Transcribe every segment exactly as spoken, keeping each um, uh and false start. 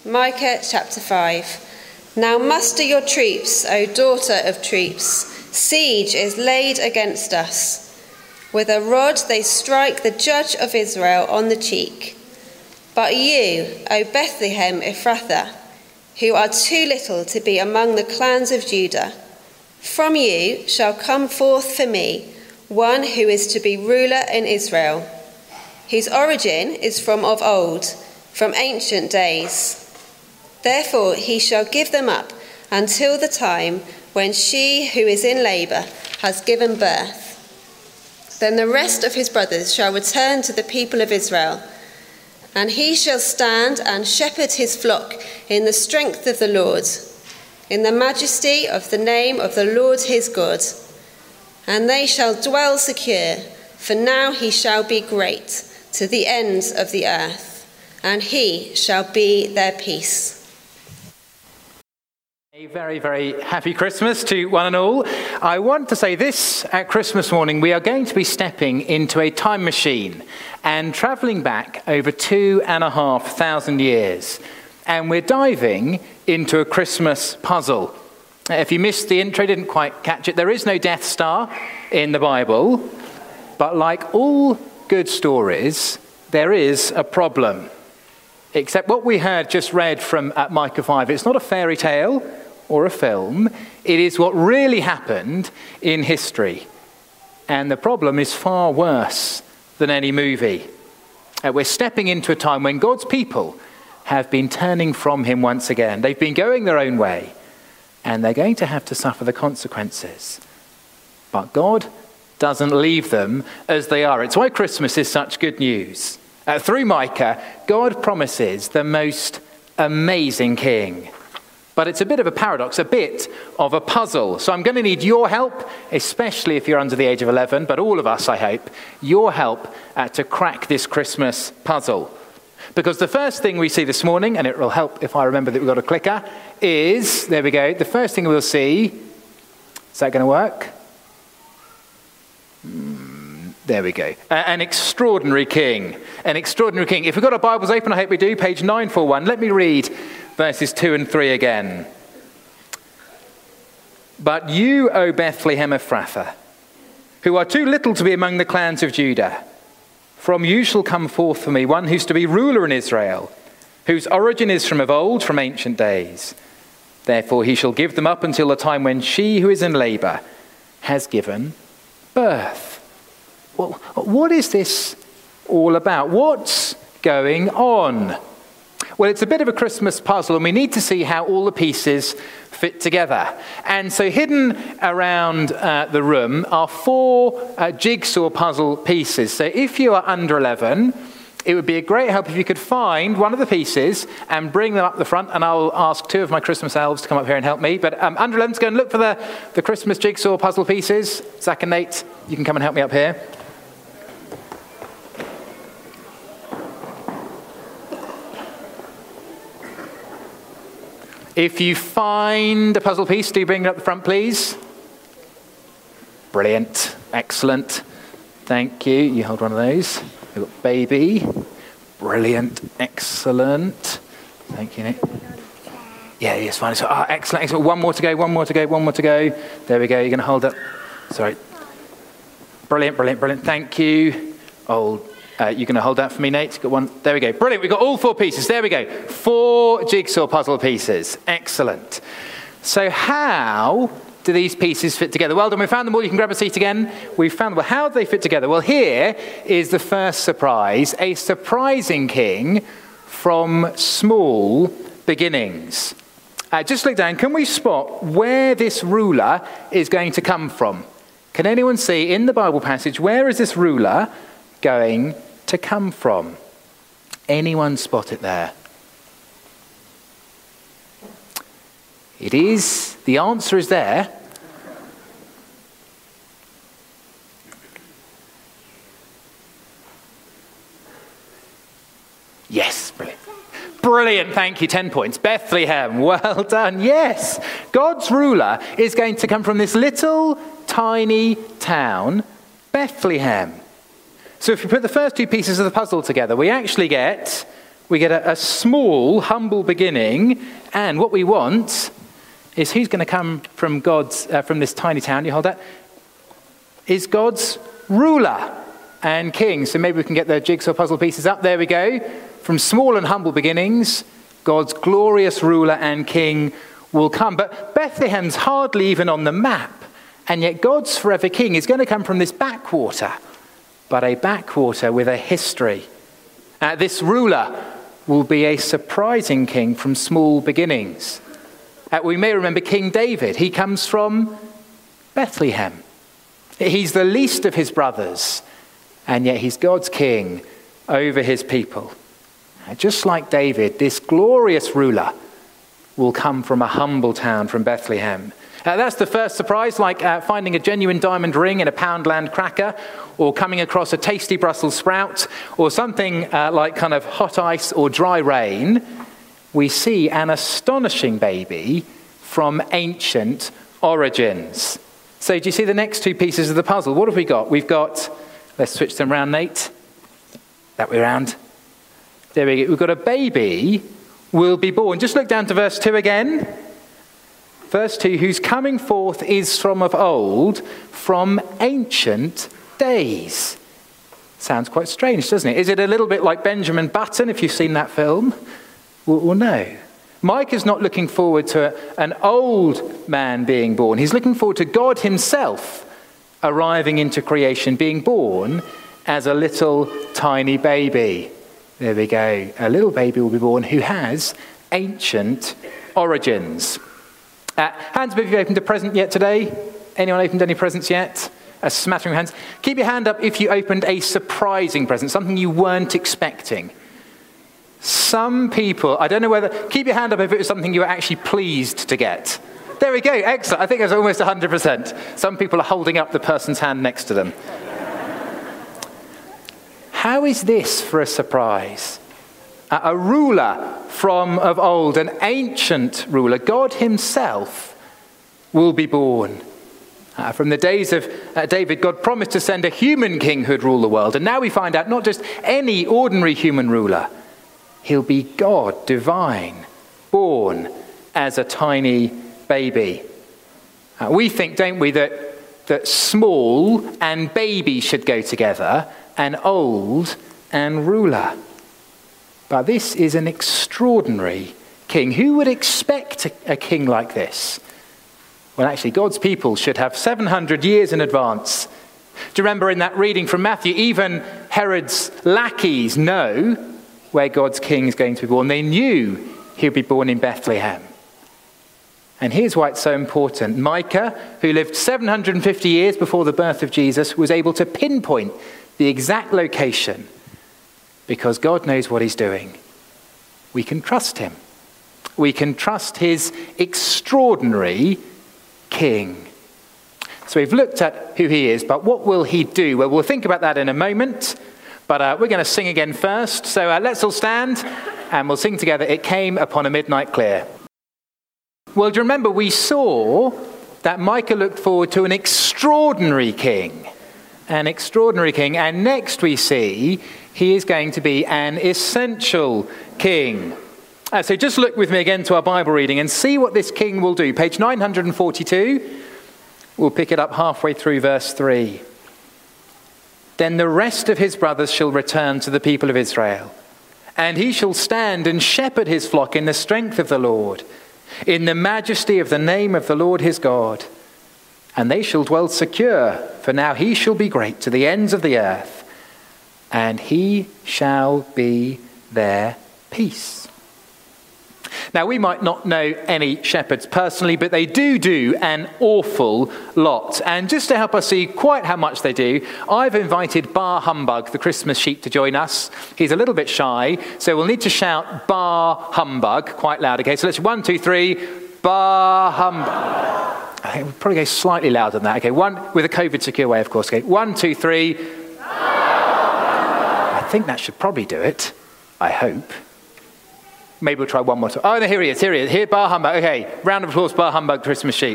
Micah chapter five. Now muster your troops, O daughter of troops. Siege is laid against us. With a rod they strike the judge of Israel on the cheek. But you, O Bethlehem Ephrathah, who are too little to be among the clans of Judah, from you shall come forth for me one who is to be ruler in Israel, whose origin is from of old, from ancient days. Therefore he shall give them up until the time when she who is in labour has given birth. Then the rest of his brothers shall return to the people of Israel, and he shall stand and shepherd his flock in the strength of the Lord, in the majesty of the name of the Lord his God. And they shall dwell secure, for now he shall be great to the ends of the earth, and he shall be their peace. A very, very happy Christmas to one and all. I want to say this at Christmas morning, we are going to be stepping into a time machine and travelling back over two and a half thousand years. And we're diving into a Christmas puzzle. If you missed the intro, didn't quite catch it, there is no Death Star in the Bible. But like all good stories, there is a problem. Except what we heard just read from uh, Micah five, it's not a fairy tale or a film. It is what really happened in history. And the problem is far worse than any movie. Uh, we're stepping into a time when God's people have been turning from him once again. They've been going their own way, and they're going to have to suffer the consequences. But God doesn't leave them as they are. It's why Christmas is such good news. Uh, through Micah, God promises the most amazing king. But it's a bit of a paradox, a bit of a puzzle. So I'm going to need your help, especially if you're under the age of eleven, but all of us, I hope, your help uh, to crack this Christmas puzzle. Because the first thing we see this morning, and it will help if I remember that we've got a clicker, is, there we go, the first thing we'll see, is that going to work? Mm, there we go. Uh, an extraordinary king. An extraordinary king. If we've got our Bibles open, I hope we do, page nine forty-one. Let me read verses two and three again. But you, O Bethlehem Ephrathah, who are too little to be among the clans of Judah, from you shall come forth for me one who's to be ruler in Israel, whose origin is from of old, from ancient days. Therefore he shall give them up until the time when she who is in labour has given birth. Well, what is this all about? What's going on? Well, it's a bit of a Christmas puzzle, and we need to see how all the pieces fit together. And so hidden around uh, the room are four uh, jigsaw puzzle pieces. So if you are under eleven, it would be a great help if you could find one of the pieces and bring them up the front, and I'll ask two of my Christmas elves to come up here and help me. But um, under elevens, go and look for the, the Christmas jigsaw puzzle pieces. Zach and Nate, you can come and help me up here. If you find a puzzle piece, do bring it up the front, please. Brilliant. Excellent. Thank you. You hold one of those. We've got baby. Brilliant. Excellent. Thank you, Nick. Yeah, yes, fine. So, oh, excellent, excellent. One more to go, one more to go, one more to go. There we go. You're going to hold it. Sorry. Brilliant, brilliant, brilliant. Thank you. Oh, Uh, you're going to hold that for me, Nate? Got one. There we go. Brilliant. We've got all four pieces. There we go. Four jigsaw puzzle pieces. Excellent. So how do these pieces fit together? Well done. We found them all. You can grab a seat again. We found them. Well, how do they fit together? Well, here is the first surprise. A surprising king from small beginnings. Uh, just look down. Can we spot where this ruler is going to come from? Can anyone see in the Bible passage, where is this ruler going to come from? Anyone spot it there? It is, the answer is there. Yes, brilliant. Brilliant, thank you, ten points. Bethlehem, well done, yes. God's ruler is going to come from this little tiny town, Bethlehem. So if we put the first two pieces of the puzzle together, we actually get, We get a, a small, humble beginning, and what we want is who's going to come from God's, uh, from this tiny town, you hold that, is God's ruler and king. So maybe we can get the jigsaw puzzle pieces up. There we go. From small and humble beginnings, God's glorious ruler and king will come. But Bethlehem's hardly even on the map. And yet God's forever king is going to come from this backwater. But a backwater with a history. Uh, this ruler will be a surprising king from small beginnings. Uh, we may remember King David. He comes from Bethlehem. He's the least of his brothers. And yet he's God's king over his people. Uh, just like David, this glorious ruler will come from a humble town from Bethlehem. Uh, that's the first surprise, like uh, finding a genuine diamond ring in a Poundland cracker, or coming across a tasty Brussels sprout, or something uh, like kind of hot ice or dry rain. We see an astonishing baby from ancient origins. So do you see the next two pieces of the puzzle? What have we got? We've got, let's switch them around, Nate. That way around. There we go. We've got a baby will be born. Just look down to verse two again. Verse two, whose coming forth is from of old, from ancient days. Sounds quite strange, doesn't it? Is it a little bit like Benjamin Button, if you've seen that film? Well, well no. Mike is not looking forward to a, an old man being born. He's looking forward to God himself arriving into creation, being born as a little tiny baby. There we go. A little baby will be born who has ancient origins. Uh, hands up if you've opened a present yet today. Anyone opened any presents yet? A smattering of hands. Keep your hand up if you opened a surprising present, something you weren't expecting. Some people, I don't know whether, keep your hand up if it was something you were actually pleased to get. There we go, excellent. I think it was almost one hundred percent. Some people are holding up the person's hand next to them. How is this for a surprise? A ruler from of old, an ancient ruler, God himself, will be born. Uh, from the days of uh, David, God promised to send a human king who'd rule the world. And now we find out not just any ordinary human ruler. He'll be God, divine, born as a tiny baby. Uh, we think, don't we, that, that small and baby should go together, and old and ruler. But this is an extraordinary king. Who would expect a, a king like this? Well, actually, God's people should have seven hundred years in advance. Do you remember in that reading from Matthew, even Herod's lackeys know where God's king is going to be born. They knew he'd be born in Bethlehem. And here's why it's so important. Micah, who lived seven hundred fifty years before the birth of Jesus, was able to pinpoint the exact location because God knows what he's doing. We can trust him. We can trust his extraordinary king. So we've looked at who he is, but what will he do? Well, we'll think about that in a moment, but uh, we're going to sing again first. So uh, let's all stand and we'll sing together, It Came Upon a Midnight Clear. Well, do you remember we saw that Micah looked forward to an extraordinary king, an extraordinary king, and next we see he is going to be an essential king. Uh, so just look with me again to our Bible reading and see what this king will do. Page nine hundred forty-two, we'll pick it up halfway through verse three. Then the rest of his brothers shall return to the people of Israel, and he shall stand and shepherd his flock in the strength of the Lord, in the majesty of the name of the Lord his God. And they shall dwell secure, for now he shall be great to the ends of the earth, and he shall be their peace. Now, we might not know any shepherds personally, but they do do an awful lot. And just to help us see quite how much they do, I've invited Bar Humbug, the Christmas sheep, to join us. He's a little bit shy, so we'll need to shout Bar Humbug quite loud. Okay, so let's one, two, three, Bar Humbug. I think we'll probably go slightly louder than that. Okay, one, with a COVID secure way, of course. Okay, one, two, three. I think that should probably do it. I hope. Maybe we'll try one more time. Oh, no, here he is, here he is. Here, Bar Humbug. Okay, round of applause, Bar Humbug, Christmas sheep.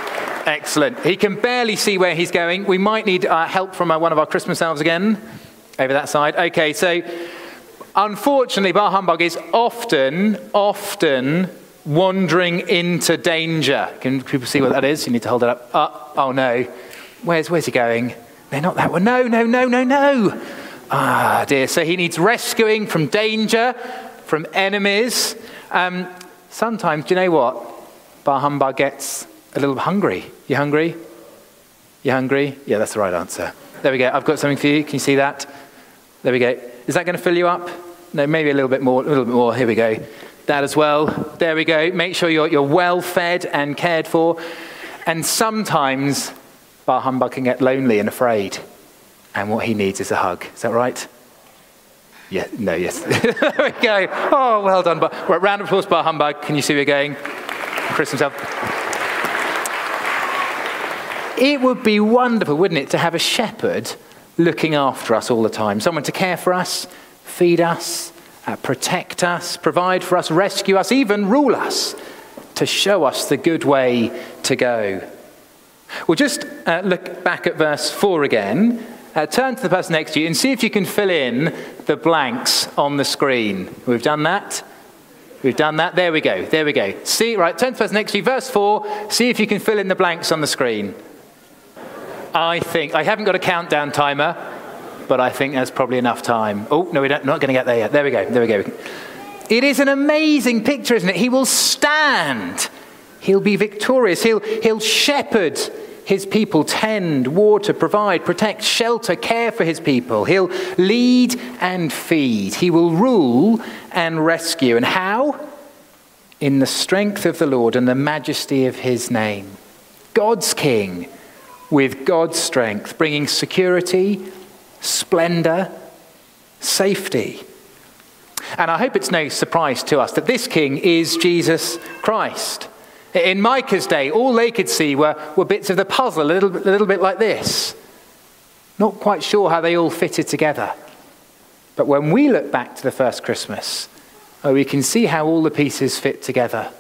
Excellent. He can barely see where he's going. We might need uh, help from uh, one of our Christmas elves again. Over that side. Okay, so unfortunately, Bar Humbug is often, often wandering into danger. Can people see what that is? You need to hold it up. Uh, oh no. Where's, where's he going? They're not that one. No, no, no, no, no. Ah, dear. So he needs rescuing from danger, from enemies. Um, sometimes, do you know what? Bar Humbug gets a little hungry. You hungry? You hungry? Yeah, that's the right answer. There we go. I've got something for you. Can you see that? There we go. Is that going to fill you up? No, maybe a little bit more. A little bit more. Here we go. That as well. There we go. Make sure you're, you're well fed and cared for. And sometimes Bar Humbug can get lonely and afraid. And what he needs is a hug. Is that right? Yeah. No, yes. There we go. Oh, well done. Right, round of applause, Bar Humbug. Can you see where we're going? Chris himself. It would be wonderful, wouldn't it, to have a shepherd looking after us all the time. Someone to care for us, feed us, uh, protect us, provide for us, rescue us, even rule us, to show us the good way to go. Well, just uh, look back at verse four again. Uh, turn to the person next to you and see if you can fill in the blanks on the screen. We've done that. We've done that. There we go. There we go. See, right, turn to the person next to you. Verse four, see if you can fill in the blanks on the screen. I think, I haven't got a countdown timer, but I think that's probably enough time. Oh, no, we're not going to get there yet. There we go. There we go. It is an amazing picture, isn't it? He will stand. He'll be victorious. He'll, he'll shepherd his people, tend, water, provide, protect, shelter, care for his people. He'll lead and feed. He will rule and rescue. And how? In the strength of the Lord and the majesty of his name. God's king with God's strength, bringing security, splendor, safety. And I hope it's no surprise to us that this king is Jesus Christ. In Micah's day, all they could see were, were bits of the puzzle, a little, a little bit like this. Not quite sure how they all fitted together. But when we look back to the first Christmas, oh, we can see how all the pieces fit together.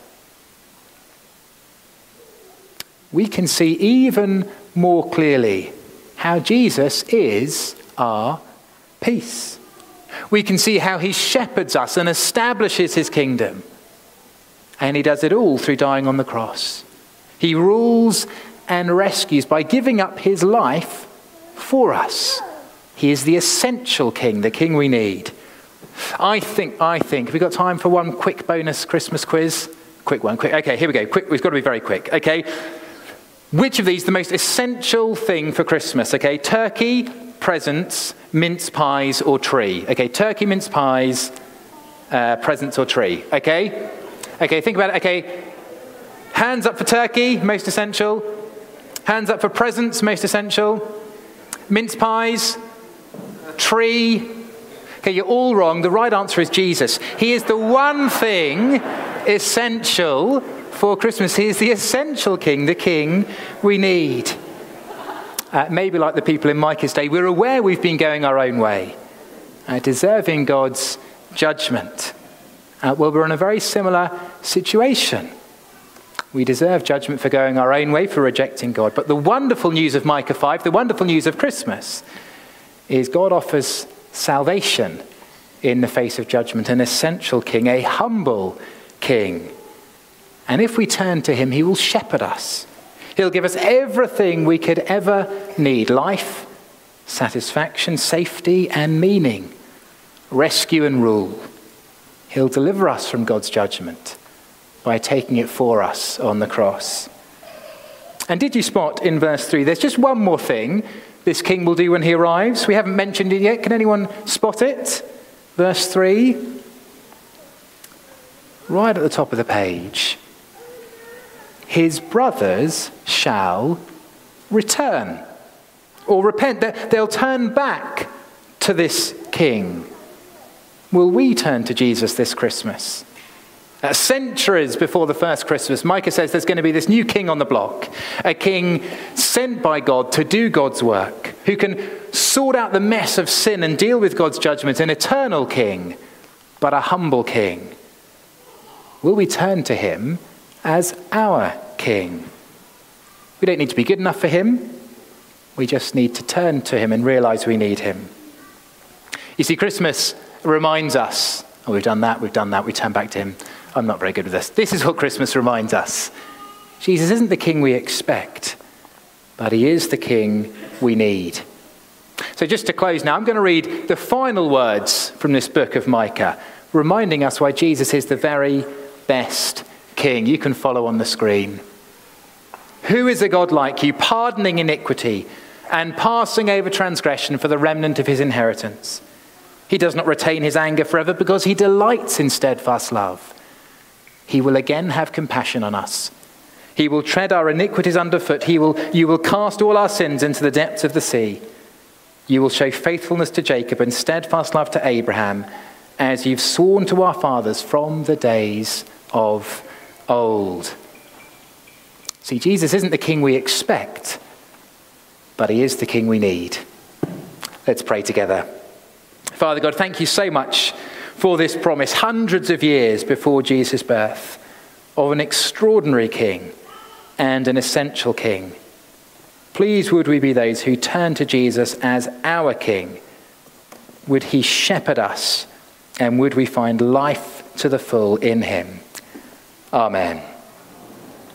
We can see even more clearly how Jesus is our peace. We can see how he shepherds us and establishes his kingdom. And he does it all through dying on the cross. He rules and rescues by giving up his life for us. He is the essential king, the king we need. I think, I think, have we got time for one quick bonus Christmas quiz? Quick one, quick. Okay, here we go. Quick, we've got to be very quick. Okay. Which of these is the most essential thing for Christmas? Okay, turkey, presents, mince pies, or tree? Okay, turkey, mince pies, uh, presents, or tree? Okay? Okay, think about it. Okay, hands up for turkey, most essential. Hands up for presents, most essential. Mince pies, tree. Okay, you're all wrong. The right answer is Jesus. He is the one thing essential for Christmas. He is the essential king, the king we need. Uh, maybe like the people in Micah's day, we're aware we've been going our own way, uh, deserving God's judgment. Uh, well, we're in a very similar situation. We deserve judgment for going our own way, for rejecting God. But the wonderful news of Micah five, the wonderful news of Christmas, is God offers salvation in the face of judgment, an essential king, a humble king. And if we turn to him, he will shepherd us. He'll give us everything we could ever need: life, satisfaction, safety, and meaning, rescue and rule. He'll deliver us from God's judgment by taking it for us on the cross. And did you spot in verse three, there's just one more thing this king will do when he arrives? We haven't mentioned it yet. Can anyone spot it? Verse three, right at the top of the page. His brothers shall return or repent. They'll turn back to this king. Will we turn to Jesus this Christmas? Uh, centuries before the first Christmas, Micah says there's going to be this new king on the block, a king sent by God to do God's work, who can sort out the mess of sin and deal with God's judgment, an eternal king, but a humble king. Will we turn to him as our king? We don't need to be good enough for him. We just need to turn to him and realize we need him. You see, Christmas reminds us, oh, we've done that, we've done that, we turn back to him. I'm not very good with this. This is what Christmas reminds us. Jesus isn't the king we expect, but he is the king we need. So just to close now, I'm going to read the final words from this book of Micah, reminding us why Jesus is the very best king. You can follow on the screen. Who is a God like you, pardoning iniquity and passing over transgression for the remnant of his inheritance? He does not retain his anger forever because he delights in steadfast love. He will again have compassion on us. He will tread our iniquities underfoot. He will, you will cast all our sins into the depths of the sea. You will show faithfulness to Jacob and steadfast love to Abraham, as you've sworn to our fathers from the days of old. See, Jesus isn't the king we expect, but he is the king we need. Let's pray together. Father God, thank you so much for this promise, hundreds of years before Jesus' birth, of an extraordinary king and an essential king. Please would we be those who turn to Jesus as our king. Would he shepherd us, and would we find life to the full in him? Amen.